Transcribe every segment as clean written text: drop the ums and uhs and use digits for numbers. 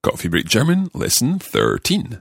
Coffee Break German, Lesson 13.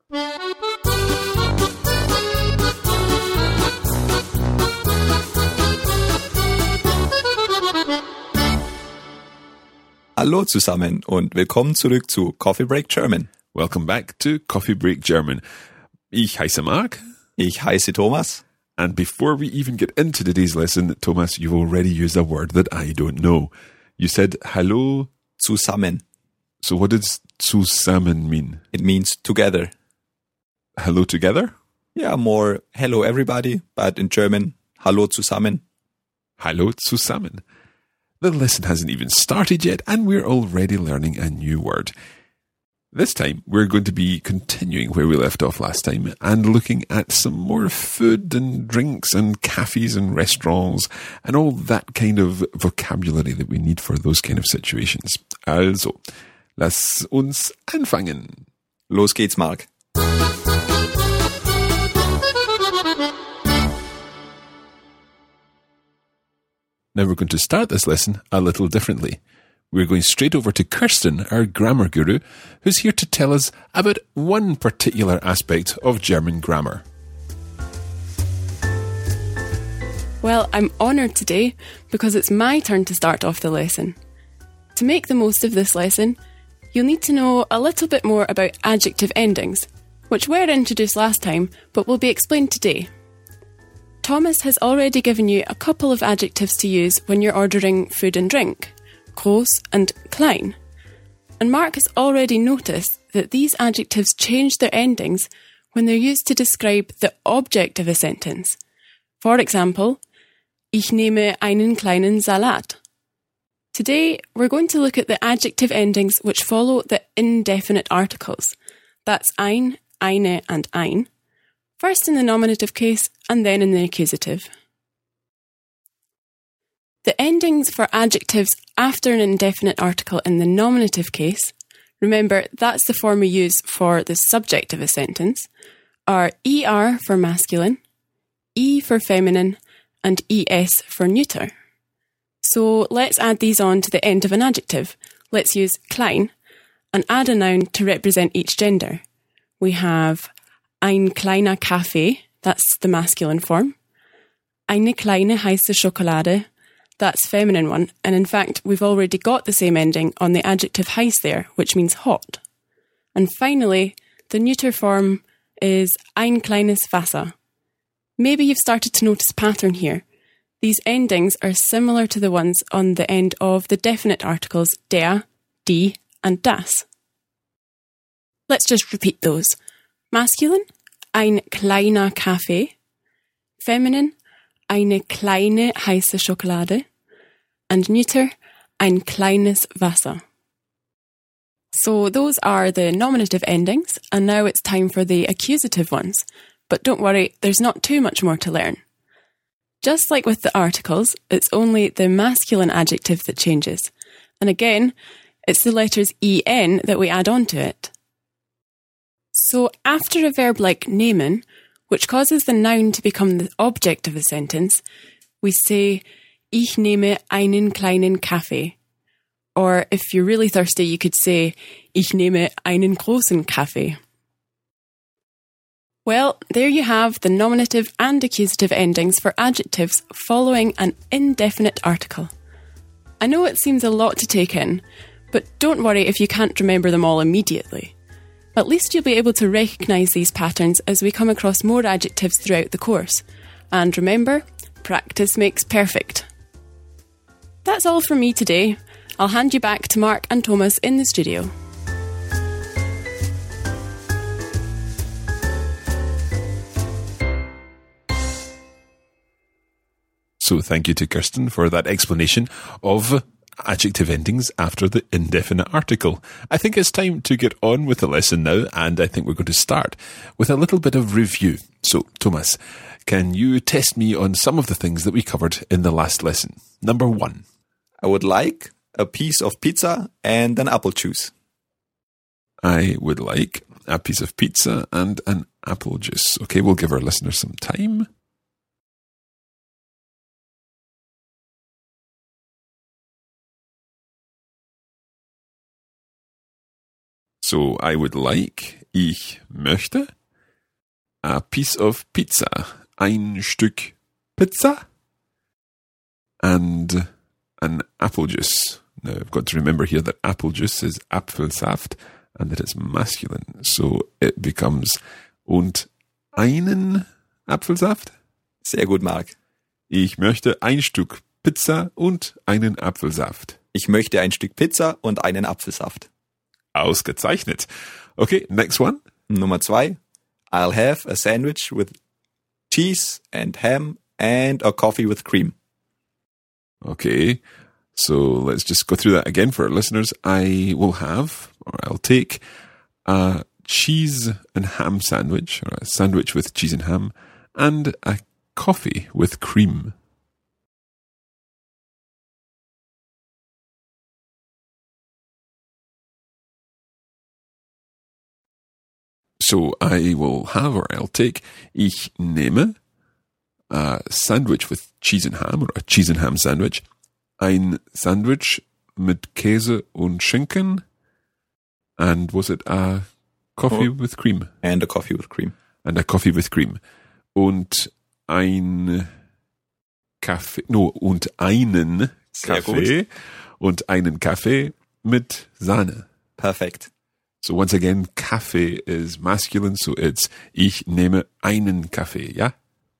Hallo zusammen und willkommen zurück zu Coffee Break German. Welcome back to Coffee Break German. Ich heiße Mark. Ich heiße Thomas. And before we even get into today's lesson, Thomas, you've already used a word that I don't know. You said hallo zusammen. So what does zusammen mean? It means together. Hello together? Yeah, more hello everybody, but in German, hallo zusammen. Hallo zusammen. The lesson hasn't even started yet, and we're already learning a new word. This time, we're going to be continuing where we left off last time and looking at some more food and drinks and cafes and restaurants and all that kind of vocabulary that we need for those kind of situations. Also, lass uns anfangen. Los geht's, Mark. Now we're going to start this lesson a little differently. We're going straight over to Kirsten, our grammar guru, who's here to tell us about one particular aspect of German grammar. Well, I'm honoured today because it's my turn to start off the lesson. To make the most of this lesson, you'll need to know a little bit more about adjective endings, which were introduced last time but will be explained today. Thomas has already given you a couple of adjectives to use when you're ordering food and drink, groß and klein. And Mark has already noticed that these adjectives change their endings when they're used to describe the object of a sentence. For example, ich nehme einen kleinen Salat. Today, we're going to look at the adjective endings which follow the indefinite articles. That's ein, eine and ein. First in the nominative case and then in the accusative. The endings for adjectives after an indefinite article in the nominative case, remember that's the form we use for the subject of a sentence, are er for masculine, e for feminine, and es for neuter. So let's add these on to the end of an adjective. Let's use klein and add a noun to represent each gender. We have ein kleiner Kaffee, that's the masculine form. Eine kleine heiße Schokolade, that's feminine one. And in fact, we've already got the same ending on the adjective heiß there, which means hot. And finally, the neuter form is ein kleines Wasser. Maybe you've started to notice a pattern here. These endings are similar to the ones on the end of the definite articles der, die, and das. Let's just repeat those. Masculine, ein kleiner Kaffee. Feminine, eine kleine heiße Schokolade. And neuter, ein kleines Wasser. So those are the nominative endings, and now it's time for the accusative ones. But don't worry, there's not too much more to learn. Just like with the articles, it's only the masculine adjective that changes. And again, it's the letters en that we add on to it. So after a verb like nehmen, which causes the noun to become the object of a sentence, we say, ich nehme einen kleinen Kaffee. Or if you're really thirsty, you could say, ich nehme einen großen Kaffee. Well, there you have the nominative and accusative endings for adjectives following an indefinite article. I know it seems a lot to take in, but don't worry if you can't remember them all immediately. At least you'll be able to recognise these patterns as we come across more adjectives throughout the course. And remember, practice makes perfect. That's all from me today. I'll hand you back to Mark and Thomas in the studio. So thank you to Kirsten for that explanation of adjective endings after the indefinite article. I think it's time to get on with the lesson now, and I think we're going to start with a little bit of review. So, Thomas, can you test me on some of the things that we covered in the last lesson? Number 1. I would like a piece of pizza and an apple juice. I would like a piece of pizza and an apple juice. Okay, we'll give our listeners some time. So I would like, ich möchte, a piece of pizza, ein Stück Pizza, and an apple juice. Now I've got to remember here that apple juice is Apfelsaft and that it's masculine. So it becomes und einen Apfelsaft. Sehr gut, Mark. Ich möchte ein Stück Pizza und einen Apfelsaft. Ich möchte ein Stück Pizza und einen Apfelsaft. Ausgezeichnet. Okay, next one. Nummer 2. I'll have a sandwich with cheese and ham and a coffee with cream. Okay, so let's just go through that again for our listeners. I will have, or I'll take, a cheese and ham sandwich, or a sandwich with cheese and ham, and a coffee with cream. So I will have, or I'll take, ich nehme a sandwich with cheese and ham, or a cheese and ham sandwich, ein Sandwich mit Käse und Schinken, and was it a coffee with cream? And a coffee with cream. And a coffee with cream. Und ein Kaffee, und einen Sehr Kaffee, gut. und einen Kaffee mit Sahne. Perfekt. So once again, Kaffee is masculine, so it's ich nehme einen Kaffee, ja?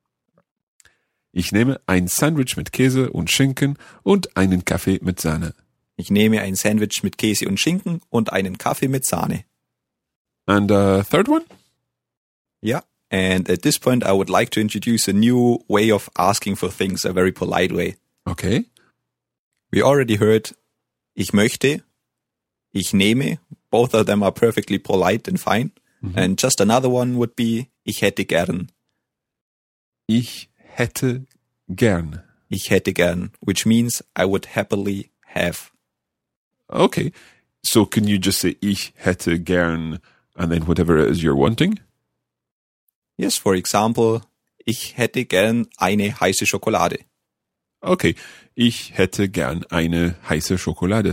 Ich nehme ein Sandwich mit Käse und Schinken und einen Kaffee mit Sahne. Ich nehme ein Sandwich mit Käse und Schinken und einen Kaffee mit Sahne. And a third one? Yeah. And at this point, I would like to introduce a new way of asking for things, a very polite way. Okay. We already heard ich möchte, ich nehme. Both of them are perfectly polite and fine. And just another one would be ich hätte gern. Ich hätte gern. Ich hätte gern, which means I would happily have. Okay. So can you just say ich hätte gern and then whatever it is you're wanting? Yes, for example, ich hätte gern eine heiße Schokolade. Okay. Ich hätte gern eine heiße Schokolade.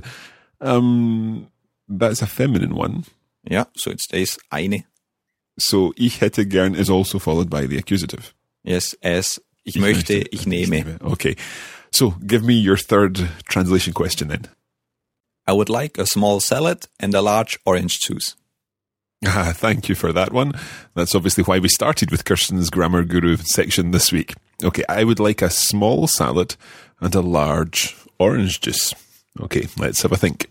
That's a feminine one. Yeah, so it stays eine. So ich hätte gern is also followed by the accusative. Yes, as ich möchte, ich nehme. Okay. So give me your third translation question then. I would like a small salad and a large orange juice. Ah, thank you for that one. That's obviously why we started with Kirsten's Grammar Guru section this week. Okay, I would like a small salad and a large orange juice. Okay, let's have a think.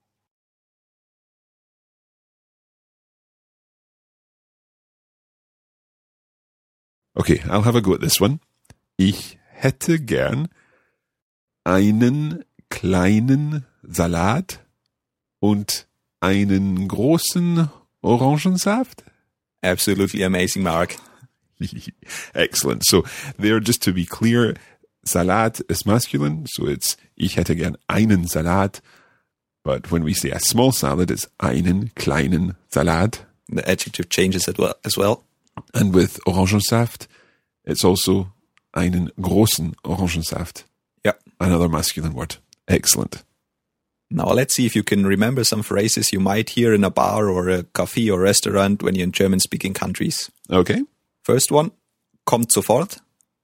Okay, I'll have a go at this one. Ich hätte gern einen kleinen Salat und einen großen Orangensaft. Absolutely amazing, Mark. Excellent. So there, just to be clear, Salat is masculine, so it's ich hätte gern einen Salat. But when we say a small salad, it's einen kleinen Salat. The adjective changes as well. And with Orangensaft, it's also einen großen Orangensaft. Yeah. Another masculine word. Excellent. Now let's see if you can remember some phrases you might hear in a bar or a cafe or restaurant when you're in German-speaking countries. Okay. First one, kommt sofort.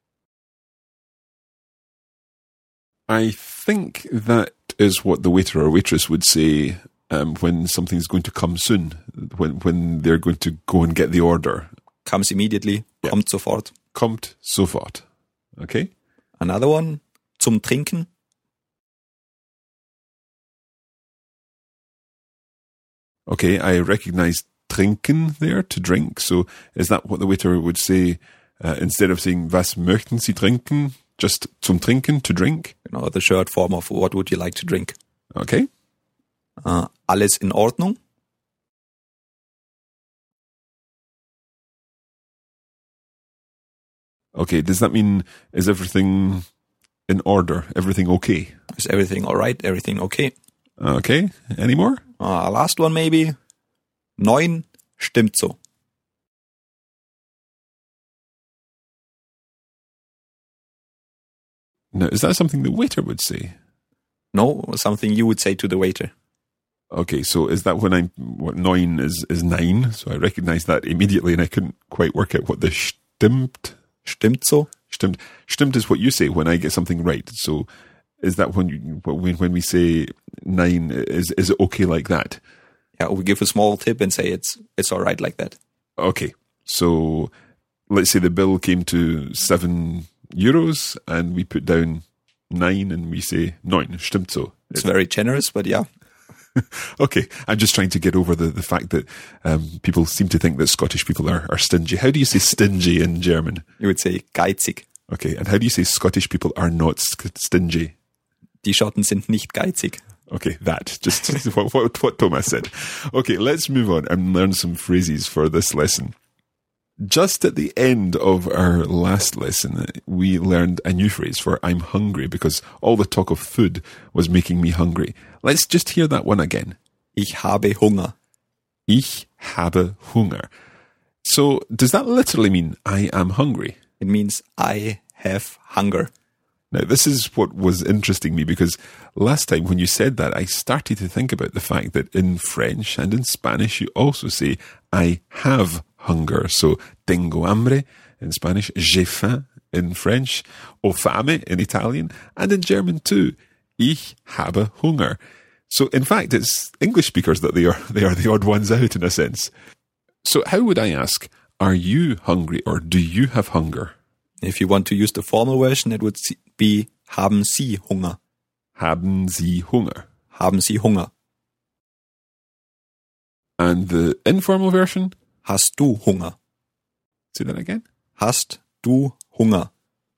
I think that is what the waiter or waitress would say when something's going to come soon, when they're going to go and get the order. Comes immediately, Yeah. kommt sofort. Kommt sofort. Okay. Another one, zum Trinken. Okay, I recognize trinken there, to drink. So is that what the waiter would say instead of saying, was möchten Sie trinken? Just zum Trinken, to drink? You know, the short form of what would you like to drink. Okay. Alles in Ordnung. Okay, does that mean is everything in order? Everything okay? Is everything all right? Everything okay? Okay, any more? Last one maybe. 9, stimmt so. Now, is that something the waiter would say? No, something you would say to the waiter. Okay, so is that when neun is 9? So I recognize that immediately, and I couldn't quite work out what the stimmt so? Stimmt is what you say when I get something right. So is that when we say 9, is it okay like that? Yeah, we give a small tip and say it's all right like that. Okay, so let's say the bill came to €7 and we put down 9 and we say 9, stimmt so. It's very generous, but yeah. Okay, I'm just trying to get over the fact that people seem to think that Scottish people are stingy. How do you say stingy in German? You would say geizig. Okay, and how do you say Scottish people are not stingy? Die Schotten sind nicht geizig. Okay, that. Just what Thomas said. Okay, let's move on and learn some phrases for this lesson. Just at the end of our last lesson, we learned a new phrase for I'm hungry because all the talk of food was making me hungry. Let's just hear that one again. Ich habe Hunger. Ich habe Hunger. So, does that literally mean I am hungry? It means I have hunger. Now, this is what was interesting me because last time when you said that, I started to think about the fact that in French and in Spanish, you also say, I have hunger. So, tengo hambre in Spanish, j'ai faim in French, ho fame in Italian, and in German too, ich habe Hunger. So, in fact, it's English speakers that they are the odd ones out in a sense. So, how would I ask, are you hungry or do you have hunger? If you want to use the formal version, it would be haben Sie Hunger. Haben Sie Hunger. Haben Sie Hunger. And the informal version? Hast du Hunger? Say that again. Hast du Hunger?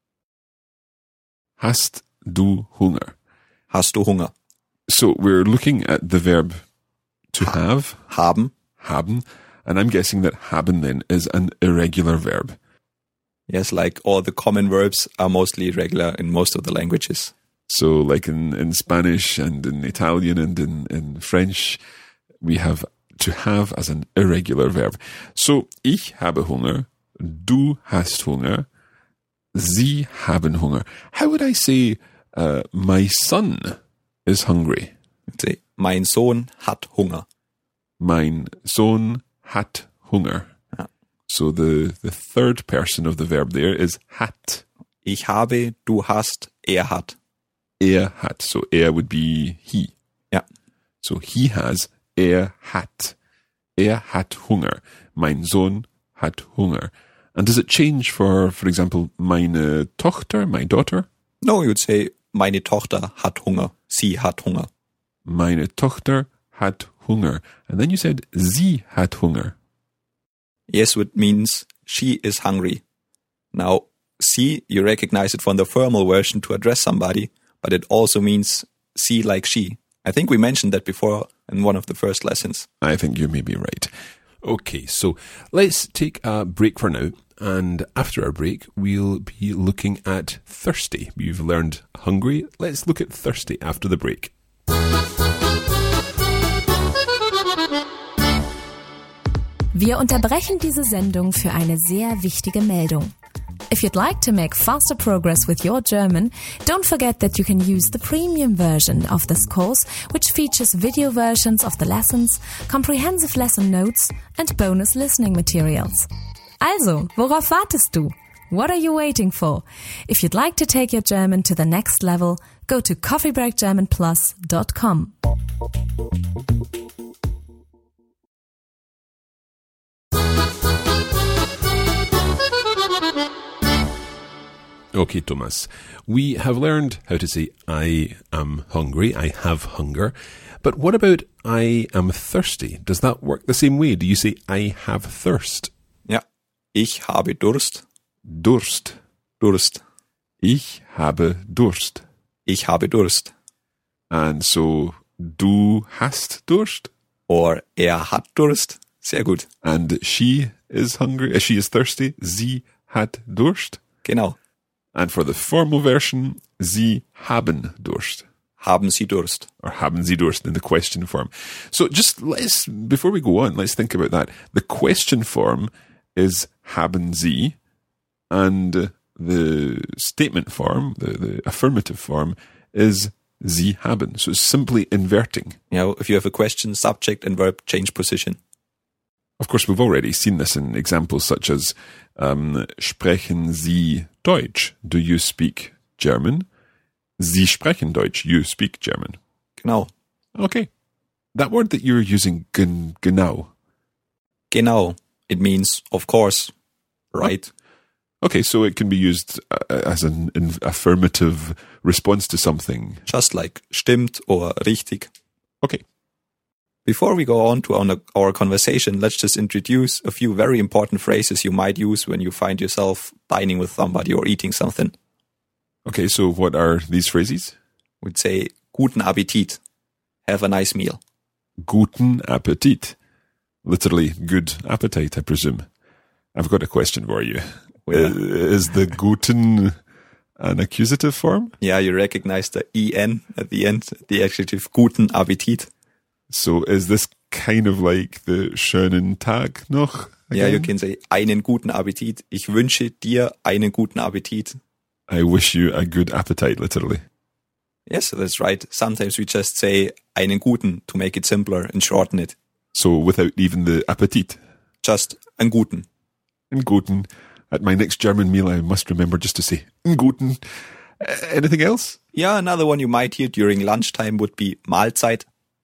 Hast du Hunger? Hast du Hunger? So we're looking at the verb to have. Haben. Haben. And I'm guessing that haben then is an irregular verb. Yes, like all the common verbs are mostly irregular in most of the languages. So like in Spanish and in Italian and in French, we have to have as an irregular verb. So, ich habe Hunger, du hast Hunger, sie haben Hunger. How would I say, my son is hungry? I'd say, mein Sohn hat Hunger. Mein Sohn hat Hunger. Ja. So the third person of the verb there is hat. Ich habe, du hast, hat. Hat. So would be he. Ja. So he has, hat. Hat Hunger. Mein Sohn hat Hunger. And does it change for example, meine Tochter, my daughter? No, you would say, meine Tochter hat Hunger. Sie hat Hunger. Meine Tochter hat Hunger. And then you said, sie hat Hunger. Yes, it means she is hungry. Now, sie, you recognize it from the formal version to address somebody, but it also means sie like she. I think we mentioned that before in one of the first lessons. I think you may be right. Okay, so let's take a break for now. And after our break, we'll be looking at thirsty. You've learned hungry. Let's look at thirsty after the break. Wir unterbrechen diese Sendung für eine sehr wichtige Meldung. If you'd like to make faster progress with your German, don't forget that you can use the premium version of this course, which features video versions of the lessons, comprehensive lesson notes, and bonus listening materials. Also, worauf wartest du? What are you waiting for? If you'd like to take your German to the next level, go to coffeebreakgermanplus.com. Okay, Thomas, we have learned how to say I am hungry, I have hunger, but what about I am thirsty? Does that work the same way? Do you say I have thirst? Ja, ich habe Durst. Durst. Durst. Ich habe Durst. Ich habe Durst. And so, du hast Durst? Or hat Durst. Sehr gut. And she is hungry, she is thirsty. Sie hat Durst. Genau. And for the formal version, Sie haben Durst. Haben Sie Durst. Or haben Sie Durst in the question form. So just before we go on, let's think about that. The question form is haben Sie, and the statement form, the affirmative form, is Sie haben. So it's simply inverting. You know, if you have a question, subject and verb change position. Of course, we've already seen this in examples such as sprechen Sie Deutsch? Do you speak German? Sie sprechen Deutsch. You speak German. Genau. Okay. That word that you're using, genau. Genau. It means, of course, right? Okay, so it can be used as an affirmative response to something. Just like stimmt or richtig. Okay. Before we go on to our conversation, let's just introduce a few very important phrases you might use when you find yourself dining with somebody or eating something. Okay, so what are these phrases? We'd say, guten Appetit. Have a nice meal. Guten Appetit. Literally, good appetite, I presume. I've got a question for you. Is the guten an accusative form? Yeah, you recognize the en at the end, the adjective guten Appetit. So is this kind of like the schönen Tag noch? Again? Yeah, you can say einen guten Appetit. Ich wünsche dir einen guten Appetit. I wish you a good appetite, literally. Yes, that's right. Sometimes we just say einen guten to make it simpler and shorten it. So without even the Appetit. Just einen guten. Einen guten. At my next German meal, I must remember just to say einen guten. Anything else? Yeah, another one you might hear during lunchtime would be Mahlzeit.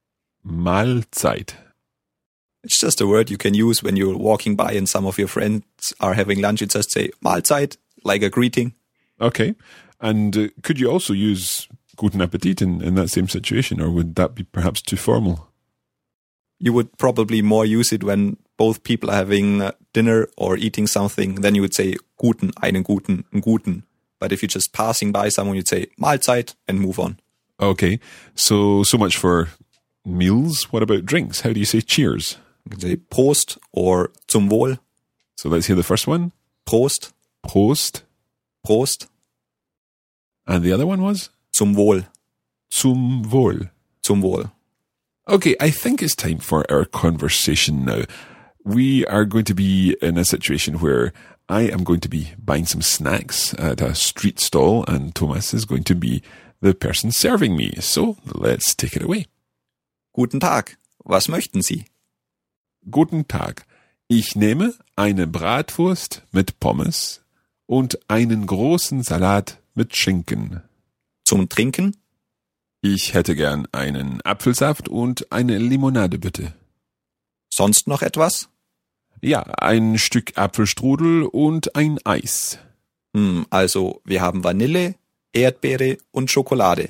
Mahlzeit. It's just a word you can use when you're walking by and some of your friends are having lunch. You just say Mahlzeit, like a greeting. Okay. And could you also use guten Appetit in that same situation, or would that be perhaps too formal? You would probably more use it when both people are having dinner or eating something. Then you would say guten, einen guten. But if you're just passing by someone, you'd say Mahlzeit and move on. Okay. So much for meals. What about drinks? How do you say cheers? You can say Prost or zum Wohl. So let's hear the first one. Prost. Prost. Prost. And the other one was? Zum Wohl. Zum Wohl. Zum Wohl. Okay, I think it's time for our conversation now. We are going to be in a situation where I am going to be buying some snacks at a street stall and Thomas is going to be the person serving me. So let's take it away. Guten Tag. Was möchten Sie? Guten Tag. Ich nehme eine Bratwurst mit Pommes und einen großen Salat mit Schinken. Zum Trinken? Ich hätte gern einen Apfelsaft und eine Limonade, bitte. Sonst noch etwas? Ja, ein Stück Apfelstrudel und ein Eis. Also, wir haben Vanille, Erdbeere und Schokolade.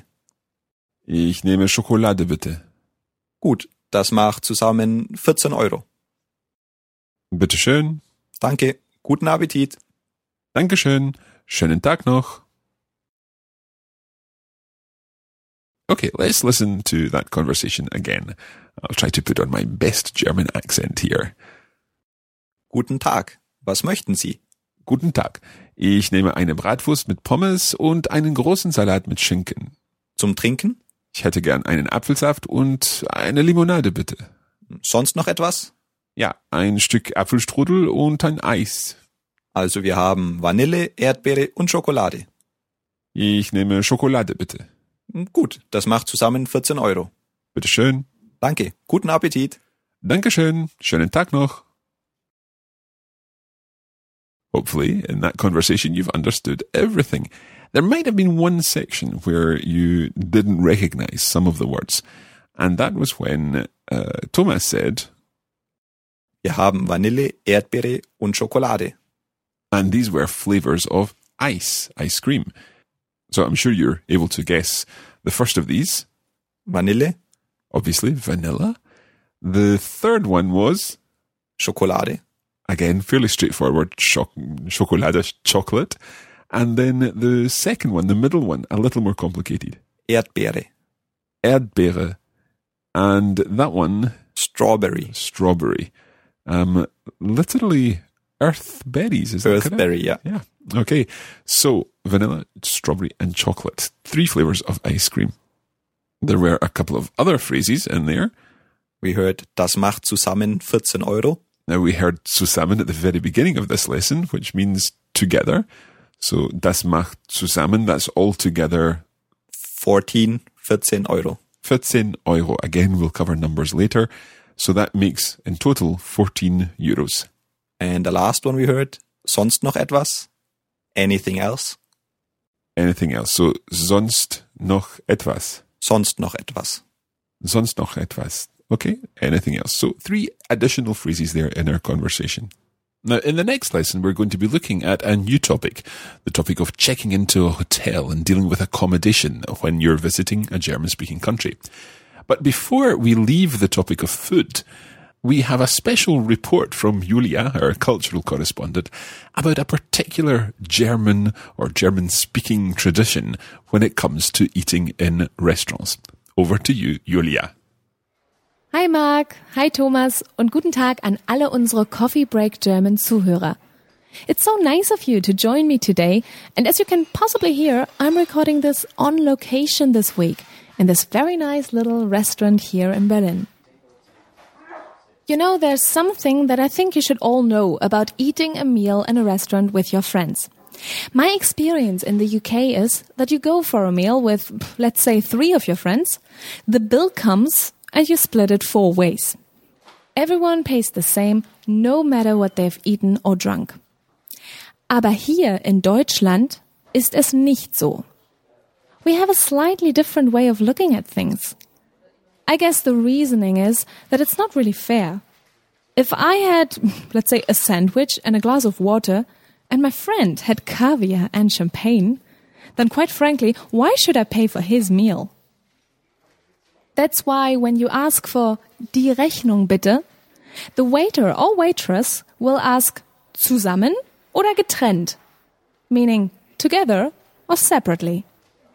Ich nehme Schokolade, bitte. Gut, das macht zusammen 14 Euro. Bitteschön. Danke, guten Appetit. Dankeschön. Schönen Tag noch. Okay, let's listen to that conversation again. I'll try to put on my best German accent here. Guten Tag. Was möchten Sie? Guten Tag. Ich nehme eine Bratwurst mit Pommes und einen großen Salat mit Schinken. Zum Trinken? Ich hätte gern einen Apfelsaft und eine Limonade, bitte. Sonst noch etwas? Ja, ein Stück Apfelstrudel und ein Eis. Also wir haben Vanille, Erdbeere und Schokolade. Ich nehme Schokolade, bitte. Gut, das macht zusammen 14 Euro. Bitteschön. Danke, guten Appetit. Dankeschön. Schönen Tag noch. Hopefully, in that conversation, you've understood everything. There might have been one section where you didn't recognize some of the words. And that was when Thomas said, Wir haben Vanille, Erdbeere und Schokolade. And these were flavors of ice cream. So I'm sure you're able to guess the first of these. Vanille. Obviously, vanilla. The third one was? Schokolade. Again, fairly straightforward. Schokolade, chocolate. And then the second one, the middle one, a little more complicated. Erdbeere. Erdbeere. And that one? Strawberry. Strawberry. Literally earth berries. Is that correct? Earthberry, yeah. Yeah. Okay. So, vanilla, strawberry, and chocolate. 3 flavors of ice cream. There were a couple of other phrases in there. We heard, das macht zusammen 14 Euro. Now, we heard zusammen at the very beginning of this lesson, which means together. So, das macht zusammen, that's all together. 14 14 Euro. 14 Euro. Again, we'll cover numbers later. So that makes in total 14 euros. And the last one we heard, sonst noch etwas? Anything else? Anything else. So sonst noch etwas. Sonst noch etwas. Sonst noch etwas. Okay, anything else. So 3 additional phrases there in our conversation. Now, in the next lesson, we're going to be looking at a new topic, the topic of checking into a hotel and dealing with accommodation when you're visiting a German-speaking country. But before we leave the topic of food, we have a special report from Julia, our cultural correspondent, about a particular German or German-speaking tradition when it comes to eating in restaurants. Over to you, Julia. Hi Marc, hi Thomas und guten Tag an alle unsere Coffee Break German Zuhörer. It's so nice of you to join me today, and as you can possibly hear, I'm recording this on location this week in this very nice little restaurant here in Berlin. You know, there's something that I think you should all know about eating a meal in a restaurant with your friends. My experience in the UK is that you go for a meal with, let's say, 3 of your friends, the bill comes and you split it 4 ways. Everyone pays the same, no matter what they've eaten or drunk. Aber hier in Deutschland ist es nicht so. We have a slightly different way of looking at things. I guess the reasoning is that it's not really fair. If I had, let's say, a sandwich and a glass of water, and my friend had caviar and champagne, then quite frankly, why should I pay for his meal? That's why when you ask for die Rechnung bitte, the waiter or waitress will ask zusammen oder getrennt, meaning together or separately.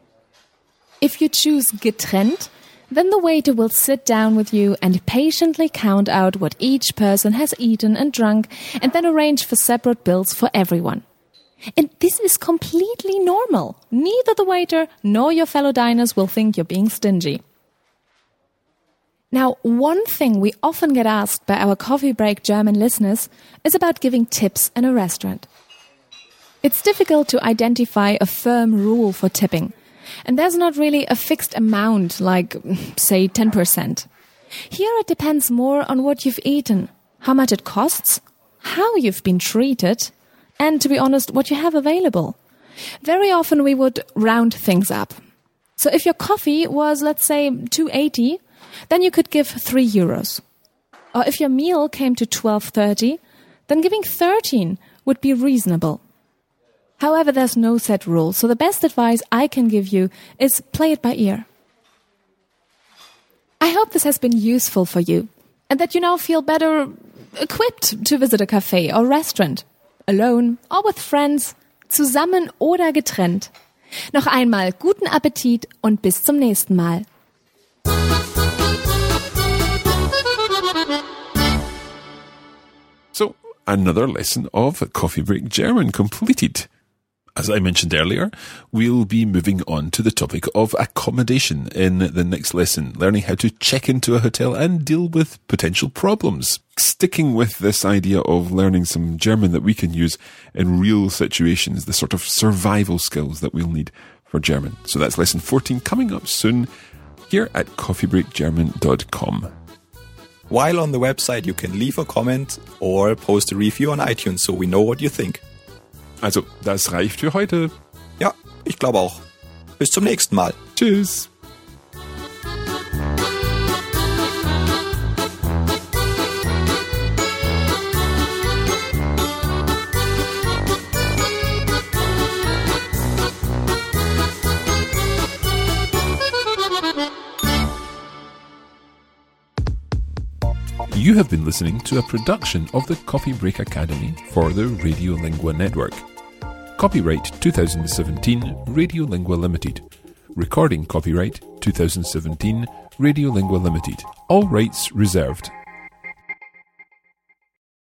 If you choose getrennt, then the waiter will sit down with you and patiently count out what each person has eaten and drunk and then arrange for separate bills for everyone. And this is completely normal. Neither the waiter nor your fellow diners will think you're being stingy. Now, one thing we often get asked by our Coffee Break German listeners is about giving tips in a restaurant. It's difficult to identify a firm rule for tipping, and there's not really a fixed amount like, say, 10%. Here it depends more on what you've eaten, how much it costs, how you've been treated, and, to be honest, what you have available. Very often we would round things up. So if your coffee was, let's say, 2.80, then you could give 3 euros. Or if your meal came to 12.30, then giving 13 would be reasonable. However, there's no set rule, so the best advice I can give you is play it by ear. I hope this has been useful for you, and that you now feel better equipped to visit a cafe or restaurant, alone or with friends, zusammen oder getrennt. Noch einmal guten Appetit und bis zum nächsten Mal. So, another lesson of Coffee Break German completed. As I mentioned earlier, we'll be moving on to the topic of accommodation in the next lesson, learning how to check into a hotel and deal with potential problems. Sticking with this idea of learning some German that we can use in real situations, the sort of survival skills that we'll need for German. So that's lesson 14 coming up soon here at coffeebreakgerman.com. While on the website, you can leave a comment or post a review on iTunes, so we know what you think. Also, das reicht für heute. Ja, ich glaube auch. Bis zum nächsten Mal. Tschüss. You have been listening to a production of the Coffee Break Academy for the Radiolingua Network. Copyright 2017 Radiolingua Limited. Recording copyright 2017 Radiolingua Limited. All rights reserved.